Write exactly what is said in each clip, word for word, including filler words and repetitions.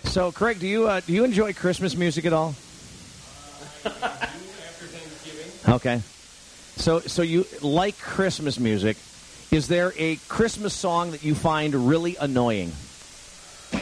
So, Craig, do you uh, do you enjoy Christmas music at all? Uh, I do after Thanksgiving. Okay. So, so you like Christmas music. Is there a Christmas song that you find really annoying? Um,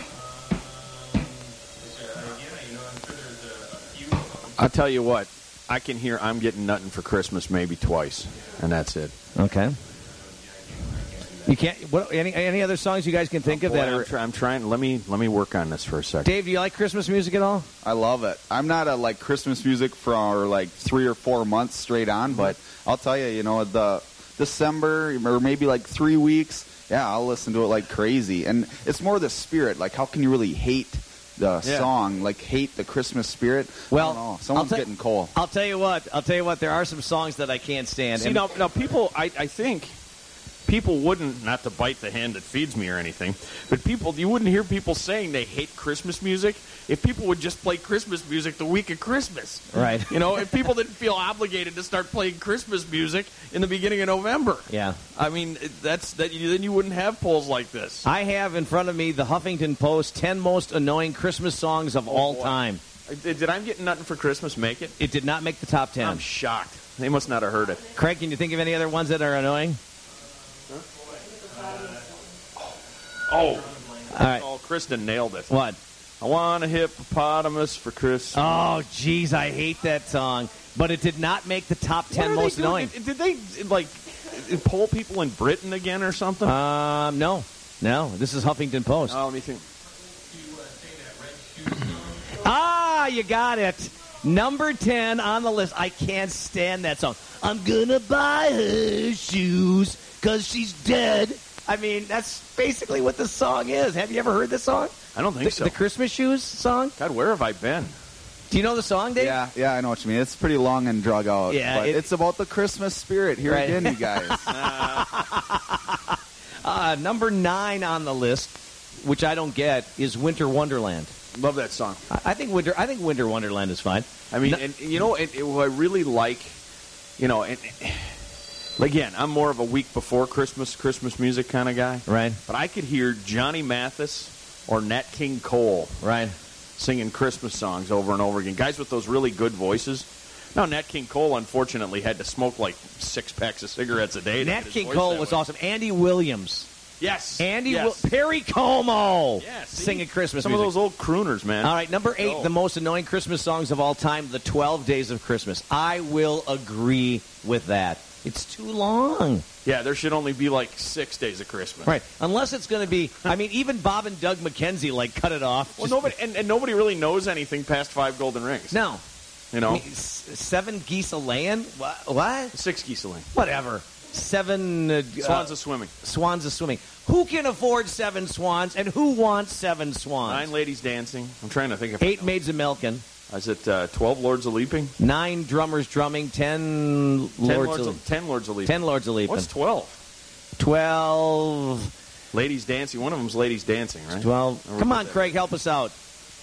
is there, uh, yeah, you know, I'm sure there's a, a few of them. I'll tell you what. I can hear I'm Getting Nothing for Christmas maybe twice, and that's it. Okay. You can't. What, any any other songs you guys can think oh, of boy, that I'm, are? try, I'm trying. Let me let me work on this for a second. Dave, do you like Christmas music at all? I love it. I'm not a like Christmas music for like three or four months straight on, but I'll tell you, you know, the December or maybe like three weeks, yeah, I'll listen to it like crazy. And it's more the spirit. Like, how can you really hate the Yeah. song? Like, hate the Christmas spirit? Well, I don't know. Someone's I'll ta- getting cold. I'll tell you what. I'll tell you what. There are some songs that I can't stand. See, And- now, now people, I, I think people wouldn't, not to bite the hand that feeds me or anything, but people, you wouldn't hear people saying they hate Christmas music if people would just play Christmas music the week of Christmas. Right. You know, if people didn't feel obligated to start playing Christmas music in the beginning of November. Yeah. I mean, that's that. Then you wouldn't have polls like this. I have in front of me the Huffington Post ten most annoying Christmas songs of all boy. time. Did, did I'm Getting Nothing for Christmas make it? It did not make the top ten. I'm shocked. They must not have heard it. Craig, can you think of any other ones that are annoying? Oh, All right. oh, Kristen nailed it. What? I want a hippopotamus for Christmas. Oh, jeez, I hate that song. But it did not make the top What ten are they most doing? annoying. Did, did they like poll people in Britain again or something? Um, no, no. This is Huffington Post. oh, let me think. Ah, you got it. Number ten on the list. I can't stand that song. I'm gonna buy her shoes because she's dead. I mean, that's basically what the song is. Have you ever heard this song? I don't think The, so. the Christmas Shoes song? God, where have I been? Do you know the song, Dave? Yeah, yeah, I know what you mean. It's pretty long and drug out. Yeah, but it- it's about the Christmas spirit. Here Right. again, you guys. Uh, number nine on the list, which I don't get, is Winter Wonderland. Love that song. I, I think Winter. I think Winter Wonderland is fine. I mean, No- and you know, it, it, what I really like, you know, and again, I'm more of a week before Christmas, Christmas music kind of guy. Right. But I could hear Johnny Mathis or Nat King Cole Right. singing Christmas songs over and over again. Guys with those really good voices. Now, Nat King Cole, unfortunately, had to smoke like six packs of cigarettes a day. to Nat get his King voice Cole that was way. awesome. Andy Williams. Yes. Andy yes. Wil- Perry Como Yeah, see? singing Christmas Some music. of those old crooners, man. All right, number eight, Go. the most annoying Christmas songs of all time, The twelve Days of Christmas. I will agree with that. It's too long. Yeah, there should only be like six days of Christmas. Right. Unless it's going to be, I mean, even Bob and Doug McKenzie, like, cut it off. Well, Just- nobody and, and nobody really knows anything past five golden rings. No. You know, I mean, s- seven geese a laying? What? what? six geese a lane. Whatever. Seven uh, Swans uh, are swimming. swans a swimming. Who can afford seven swans, and who wants seven swans? Nine ladies dancing. I'm trying to think of Eight maids a milking. Is it uh, twelve lords a leaping? Nine drummers drumming. Ten Ten lords, lords, a, a, ten lords a leaping. ten lords a leaping. What's twelve? Twelve. Ladies dancing. One of them's ladies dancing, right? Twelve. Or Come what on, that- Craig, help us out.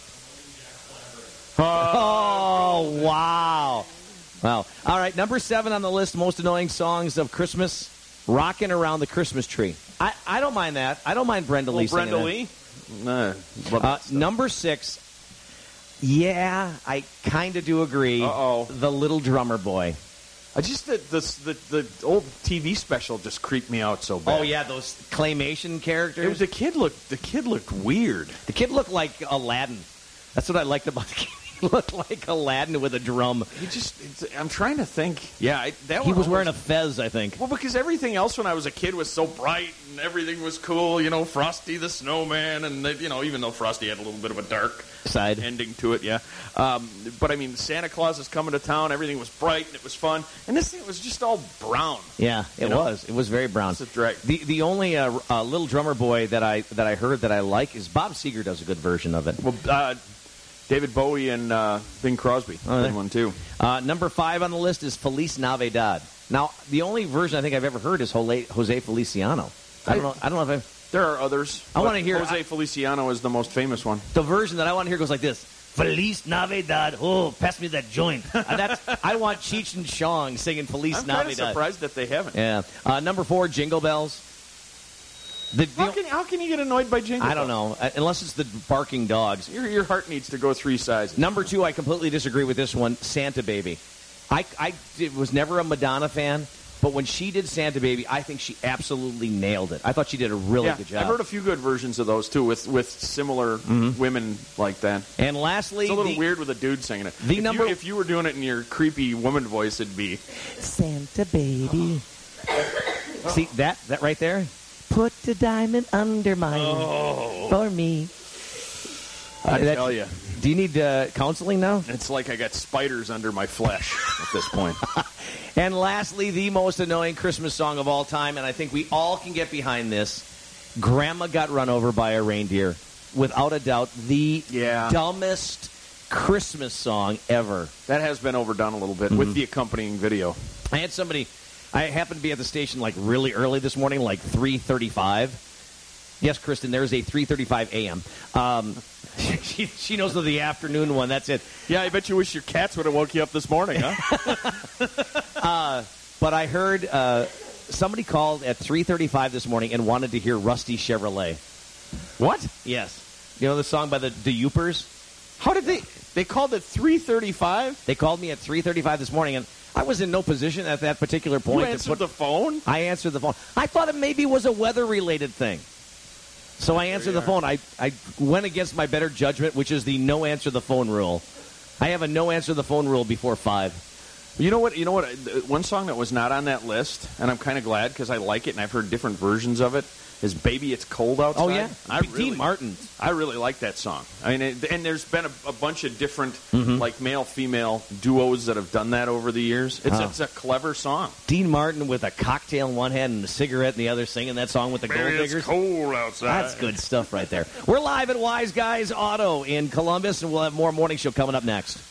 Oh, wow. Wow. All right, number seven on the list, most annoying songs of Christmas, Rockin' Around the Christmas Tree. I, I don't mind that. I don't mind Brenda Lee Oh, Brenda singing Lee. Nah, love that. that Uh, stuff. number six, yeah, I kind of do agree. Uh-oh. The Little Drummer Boy. I just the, the the the old T V special just creeped me out so bad. Oh, yeah, those claymation characters. It was the kid looked the kid looked weird. the kid looked like Aladdin. That's what I liked about the kid. He looked like Aladdin with a drum. He just it's, I'm trying to think. Yeah, I, that He one was wearing a always- fez, I think. Well, because everything else when I was a kid was so bright and everything was cool, you know, Frosty the Snowman, and they, you know, even though Frosty had a little bit of a dark Side. ending to it, yeah. Um, but I mean, Santa Claus is coming to town. Everything was bright and it was fun, and this thing was just all brown. Yeah, it You know? was. It was very brown. It's a drag. The the only uh, uh, Little Drummer Boy that I that I heard that I like is Bob Seger does a good version of it. Well, uh, David Bowie and uh, Bing Crosby, Oh, there. good one too. Uh, number five on the list is Feliz Navidad. Now, the only version I think I've ever heard is Jose, Jose Feliciano. I don't know. I don't know if There are others. I but wanna hear- Jose I- Feliciano is the most famous one. I, the version that I want to hear goes like this: Feliz Navidad. Oh, pass me that joint. Uh, that's I want Cheech and Chong singing Feliz I'm kind of Navidad. surprised that they haven't. Yeah. Uh, number four, Jingle Bells. The, the, How can, how can you get annoyed by Jingle I don't Bells? know, uh, unless it's the barking dogs. Your, your heart needs to go three sizes. Number two, I completely disagree with this one, Santa Baby. I, I did- was never a Madonna fan, but when she did Santa Baby, I think she absolutely nailed it. I thought she did a really Yeah, good job. I've heard a few good versions of those, too, with, with similar women like that. and lastly, It's a little the, weird with a dude singing it. the if, number- you, if you were doing it in your creepy woman voice, it'd be... Santa Baby. See, that, that right there? Put the diamond under my for me. I that- tell you. Do you need uh, counseling now? It's like I got spiders under my flesh at this point. And lastly, the most annoying Christmas song of all time, and I think we all can get behind this, Grandma Got Run Over by a Reindeer. Without a doubt, the Yeah. dumbest Christmas song ever. That has been overdone a little bit with the accompanying video. I had somebody, I happened to be at the station like really early this morning, like three thirty-five. Yes, Kristen, there's a three thirty-five a.m. Um, she, she knows of the afternoon one. That's it. Yeah, I bet you wish your cats would have woke you up this morning, huh? But I heard uh, somebody called at three thirty-five this morning and wanted to hear Rusty Chevrolet. What? Yes. You know the song by the, the Youpers? How did they... They called it three thirty-five? They called me at three thirty-five this morning, and I was in no position at that particular You point to answered put the phone? I answered the phone. I thought it maybe was a weather-related thing. So I answered the phone. I, I went against my better judgment, which is the no answer the phone rule. I have a no answer the phone rule before five. You know what? You know what? One song that was not on that list, and I'm kind of glad because I like it, and I've heard different versions of it, is "Baby It's Cold Outside." Oh, yeah? I Dean really, Martin. I really like that song. I mean, it, and there's been a, a bunch of different like male-female duos that have done that over the years. It's, Oh. it's a clever song. Dean Martin with a cocktail in one hand and a cigarette in the other, singing that song with the gold diggers. cold outside. That's good stuff right there. We're live at Wise Guys Auto in Columbus, and we'll have more morning show coming up next.